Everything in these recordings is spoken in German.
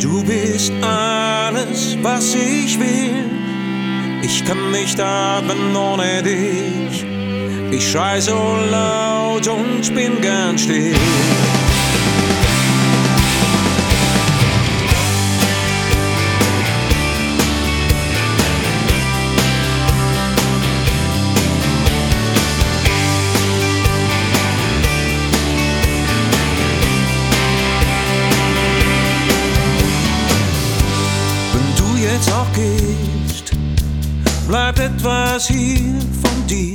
Du bist alles, was ich will. Ich kann nicht atmen ohne dich. Ich schrei so laut und bin gern still. Auch gehst, bleibt etwas hier von dir.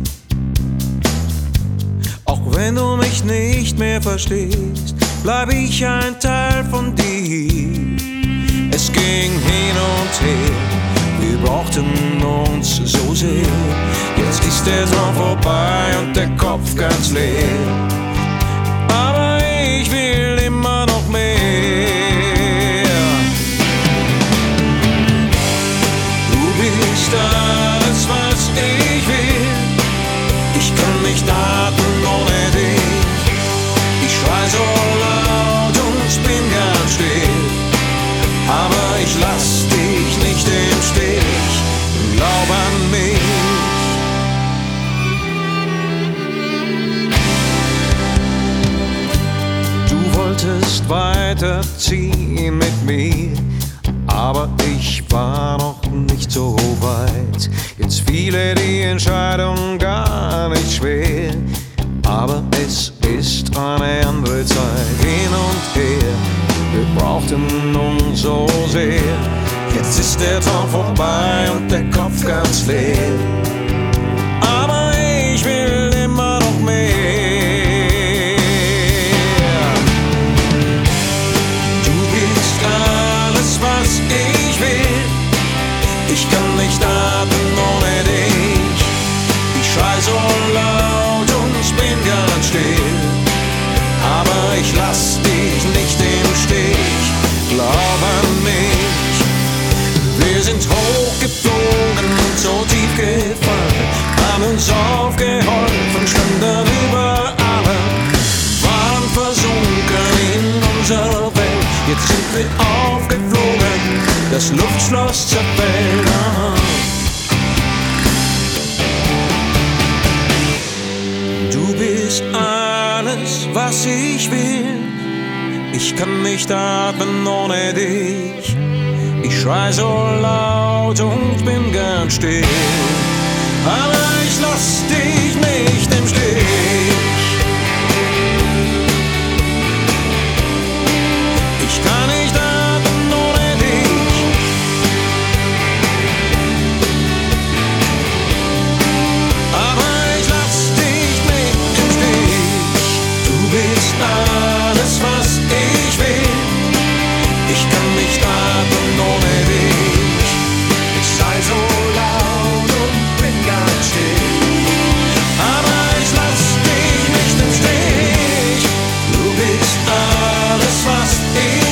Auch wenn du mich nicht mehr verstehst, bleib ich ein Teil von dir. Es ging hin und her, wir brauchten uns so sehr. Jetzt ist der Traum vorbei und der Kopf ganz leer. Aber ich will immer noch mehr. Alles, was ich will. Ich kann nicht atmen ohne dich. Ich schrei so laut und bin ganz still. Aber ich lass dich nicht im Stich. Glaub an mich. Du wolltest weiterziehen mit mir, aber ich war noch nicht so weit. Jetzt fiel die Entscheidung gar nicht schwer, aber es ist eine andere Zeit. Hin und her, wir brauchten uns so sehr. Jetzt ist der Traum vorbei und der Kopf ganz leer. Aber ich will immer noch mehr. Du bist alles, was ich will. Ich kann nicht atmen ohne dich. Ich schrei so laut und bin ganz still. Aber ich lass dich nicht im Stich. Glaub an mich. Wir sind hochgeflogen und so tief gefallen, haben uns aufgeholfen, standen über allem, waren versunken in unserer Welt. Jetzt sind wir aufgeflogen, das Luftschloss zerfällt. Du bist alles, was ich will. Ich kann nicht atmen ohne dich. Ich schrei so laut und bin ganz still. Aber ich lass dich nicht im Stich. Ich kann nicht atmen ohne dich. Aber ich lass dich nicht im Stich. Du bist alles, was ich will. Ich kann nicht atmen ohne dich. Ich sei so laut und bin ganz still. Aber ich lass dich nicht im Stich. Du bist alles, was ich will.